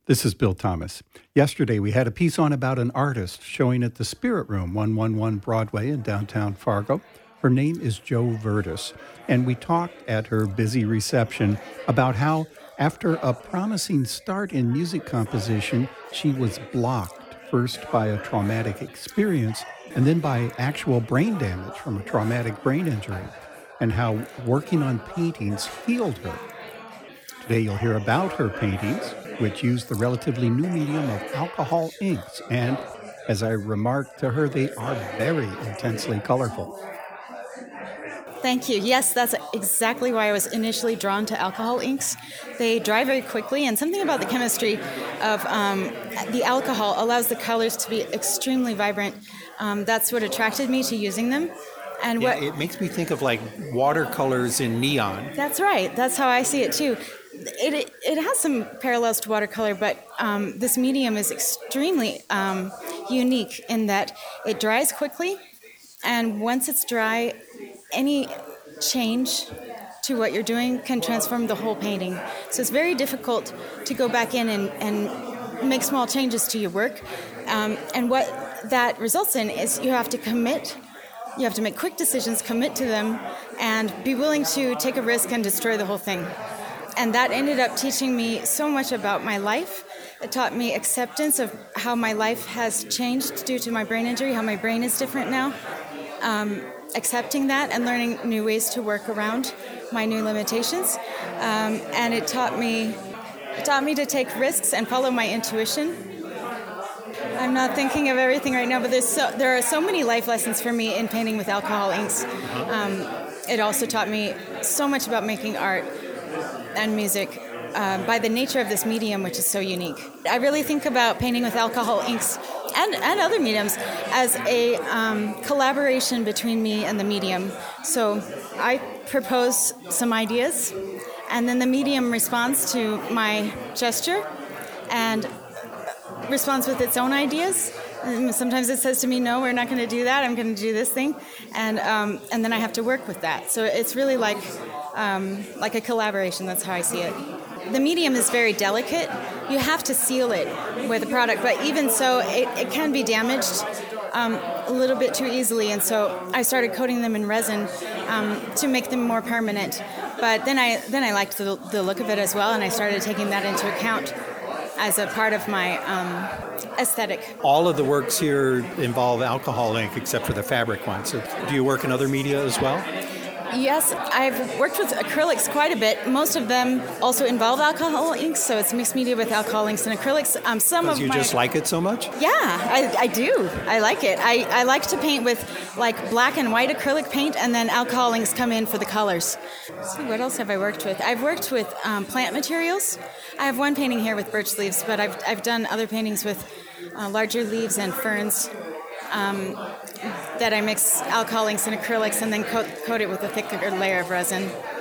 This is Bill Thomas. Yesterday, we had a piece on about an artist showing at the Spirit Room, 111 Broadway in downtown Fargo. Her name is Jo Verdes, and we talked at her busy reception about how, after a promising start in music composition, she was blocked first by a traumatic experience and then by actual brain damage from a traumatic brain injury, and how working on paintings healed her. Today, you'll hear about her paintings, which use the relatively new medium of alcohol inks, and as I remarked to her, they are very intensely colorful. Thank you. Yes, that's exactly why I was initially drawn to alcohol inks. They dry very quickly, and something about the chemistry of the alcohol allows the colors to be extremely vibrant. That's what attracted me to using them. And it makes me think of like watercolors in neon. That's right. That's how I see it too. It has some parallels to watercolor, but this medium is extremely unique in that it dries quickly, and once it's dry, any change to what you're doing can transform the whole painting. So it's very difficult to go back in and make small changes to your work. And what that results in is you have to commit. You have to make quick decisions, commit to them, and be willing to take a risk and destroy the whole thing. And that ended up teaching me so much about my life. It taught me acceptance of how my life has changed due to my brain injury, how my brain is different now. Accepting that and learning new ways to work around my new limitations. And it taught me to take risks and follow my intuition. I'm not thinking of everything right now, but there are so many life lessons for me in painting with alcohol inks. It also taught me so much about making art and music by the nature of this medium, which is so unique. I really think about painting with alcohol inks and other mediums as a collaboration between me and the medium. So I propose some ideas, and then the medium responds to my gesture and responds with its own ideas. And sometimes it says to me, no, we're not going to do that. I'm going to do this thing. And then I have to work with that. So it's really like a collaboration. That's how I see it. The medium is very delicate. You have to seal it with a product, but even so, it can be damaged a little bit too easily. And so I started coating them in resin to make them more permanent. But then I liked the look of it as well, and I started taking that into account as a part of my aesthetic. All of the works here involve alcohol ink except for the fabric one. So do you work in other media as well? Yes, I've worked with acrylics quite a bit. Most of them also involve alcohol inks, so it's mixed media with alcohol inks and acrylics. Because you just like it so much? Yeah, I do. I like it. I like to paint with like black and white acrylic paint, and then alcohol inks come in for the colors. Let's see, what else have I worked with? I've worked with plant materials. I have one painting here with birch leaves, but I've done other paintings with larger leaves and ferns. That I mix alcohol inks and acrylics and then coat it with a thicker layer of resin.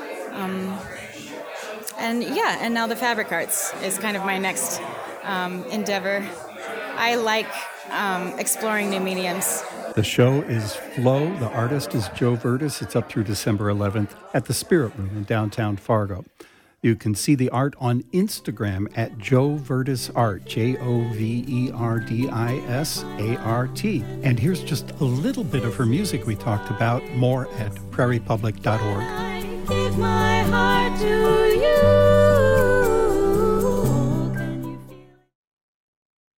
And now the fabric arts is kind of my next endeavor. I like exploring new mediums. The show is Flow. The artist is Jo Verdes. It's up through December 11th at the Spirit Room in downtown Fargo. You can see the art on Instagram at Jo Verdes Art, JoVerdisArt. And here's just a little bit of her music we talked about, more at prairiepublic.org. I give my heart to